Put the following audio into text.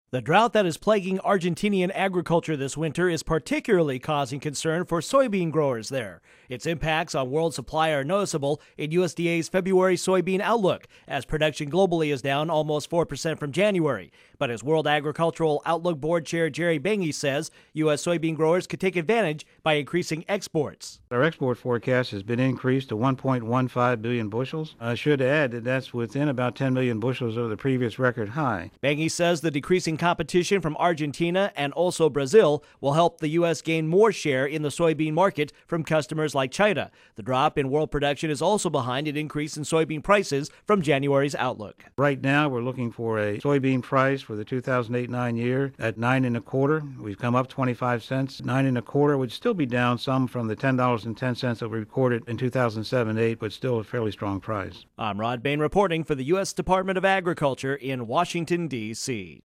The drought that is plaguing Argentinian agriculture this winter is particularly causing concern for soybean growers there. Its impacts on world supply are noticeable in USDA's February soybean outlook, as production globally is down almost 4% from January. But as World Agricultural Outlook Board Chair Jerry Bengi says, U.S. soybean growers could take advantage by increasing exports. Our export forecast has been increased to 1.15 billion bushels. I should add that that's within about 10 million bushels of the previous record high. Bengi says the decreasing competition from Argentina and also Brazil will help the U.S. gain more share in the soybean market from customers like China. The drop in world production is also behind an increase in soybean prices from January's outlook. Right now, we're looking for a soybean price for the 2008-9 year at $9.25. We've come up 25 cents. $9.25 would still be down some from the $10.10 that we recorded in 2007-8, but still a fairly strong price. I'm Rod Bain reporting for the U.S. Department of Agriculture in Washington, D.C.